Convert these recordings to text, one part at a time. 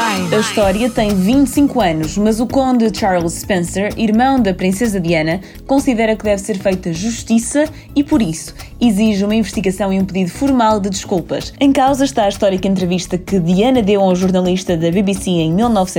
A história tem 25 anos, mas o conde Charles Spencer, irmão da princesa Diana, considera que deve ser feita justiça e, por isso, exige uma investigação e um pedido formal de desculpas. Em causa está a histórica entrevista que Diana deu a um jornalista da BBC em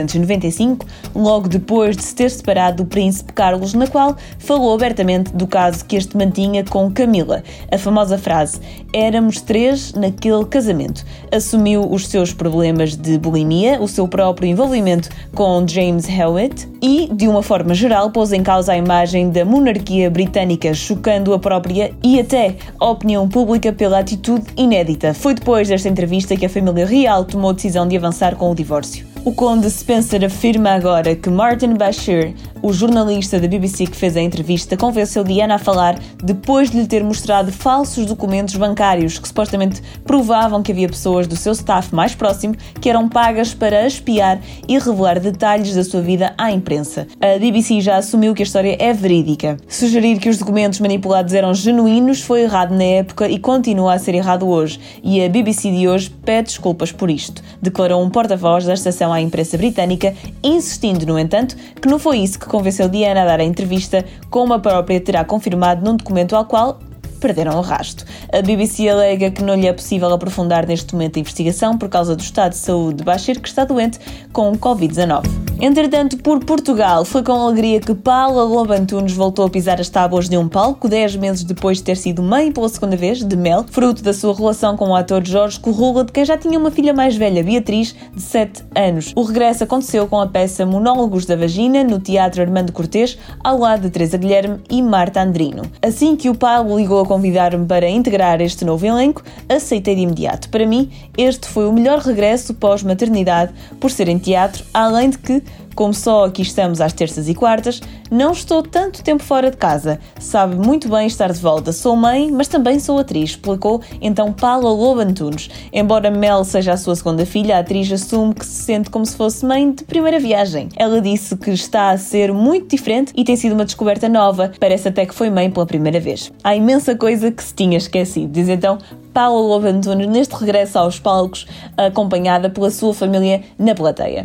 1995, logo depois de se ter separado do príncipe Carlos, na qual falou abertamente do caso que este mantinha com Camila. A famosa frase "éramos 3 naquele casamento". Assumiu os seus problemas de bulimia, o seu próprio envolvimento com James Hewitt e, de uma forma geral, pôs em causa a imagem da monarquia britânica, chocando a própria e até a opinião pública pela atitude inédita. Foi depois desta entrevista que a família real tomou a decisão de avançar com o divórcio. O conde Spencer afirma agora que Martin Bashir, o jornalista da BBC que fez a entrevista, convenceu Diana a falar depois de lhe ter mostrado falsos documentos bancários que supostamente provavam que havia pessoas do seu staff mais próximo que eram pagas para a espiar e revelar detalhes da sua vida à imprensa. A BBC já assumiu que a história é verídica. Sugerir que os documentos manipulados eram genuínos foi errado na época e continua a ser errado hoje, e a BBC de hoje pede desculpas por isto, declarou um porta-voz da estação à imprensa britânica, insistindo, no entanto, que não foi isso que convenceu Diana a dar a entrevista, como a própria terá confirmado num documento ao qual perderam o rasto. A BBC alega que não lhe é possível aprofundar neste momento a investigação por causa do estado de saúde de Bashir, que está doente com Covid-19. Entretanto, por Portugal, foi com alegria que Paula Lobo Antunes voltou a pisar as tábuas de um palco 10 meses depois de ter sido mãe pela segunda vez, de Mel, fruto da sua relação com o ator Jorge Corrula, de quem já tinha uma filha mais velha, Beatriz, de 7 anos. O regresso aconteceu com a peça Monólogos da Vagina, no Teatro Armando Cortês, ao lado de Teresa Guilherme e Marta Andrino. Assim que o Paulo ligou a convidar-me para integrar este novo elenco, aceitei de imediato. Para mim, este foi o melhor regresso pós-maternidade, por ser em teatro, além de que, como só aqui estamos às terças e quartas, não estou tanto tempo fora de casa. Sabe muito bem estar de volta. Sou mãe, mas também sou atriz, explicou então Paula Lobo Antunes. Embora Mel seja a sua segunda filha, a atriz assume que se sente como se fosse mãe de primeira viagem. Ela disse que está a ser muito diferente e tem sido uma descoberta nova. Parece até que foi mãe pela primeira vez. Há imensa coisa que se tinha esquecido, diz então Paula Lobo Antunes neste regresso aos palcos, acompanhada pela sua família na plateia.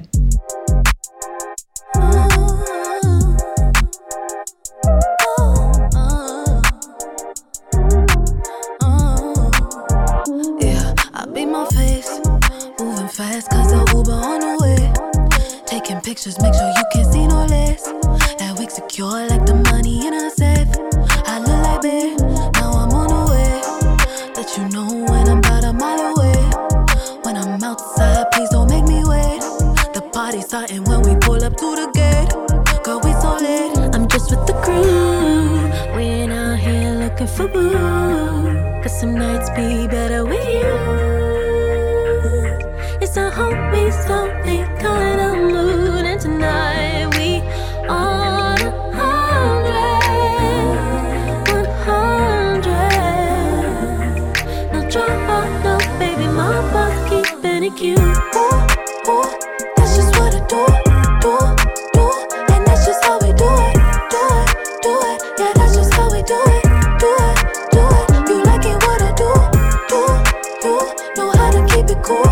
Fast cause the Uber on the way. Taking pictures, make sure you can't see no less. That wig secure like the money in a safe. I look like babe, now I'm on the way. Let you know when I'm about a mile away. When I'm outside, please don't make me wait. The party's starting when we pull up to the gate. Girl, we so late. I'm just with the crew. We ain't out here looking for boo. Cause some nights be better with you. It's a homie, slowly kind of mood, and tonight we on 100. No drama, no baby, mama keeping it cute. Ooh, ooh, that's just what I do, and that's just how we do it. Yeah, that's just how we do it. You like it what I do, you know how to keep it cool.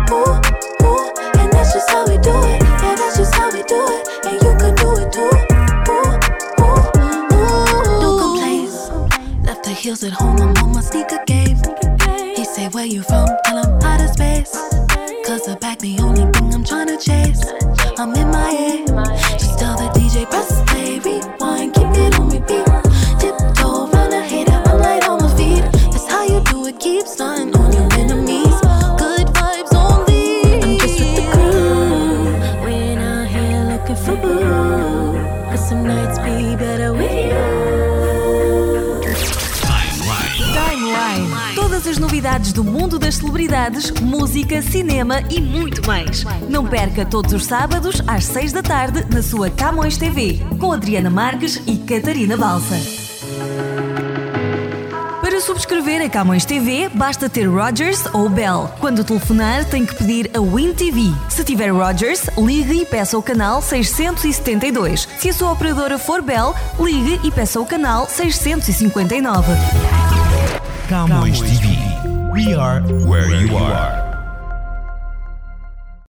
Heels at home, I'm on my sneaker game. He say, where you from? Tell him outer space. Cause the back the only thing I'm tryna chase. I'm in my head. Just tell the DJ, press play, rewind, keep it on repeat. Tiptoe around the hater, I'm light on my feet. That's how you do it, keep stunting on your enemies. Good vibes only. I'm just with the crew. We ain't out here looking for boo. But some nights be better with you. Todas as novidades do mundo das celebridades, música, cinema e muito mais. Não perca todos os sábados às 6 da tarde na sua Camões TV, com Adriana Marques e Catarina Balsa. Para subscrever a Camões TV, basta ter Rogers ou Bell. Quando telefonar, tem que pedir a Win TV. Se tiver Rogers, ligue e peça o canal 672. Se a sua operadora for Bell, ligue e peça o canal 659. Camões TV. We are where you are.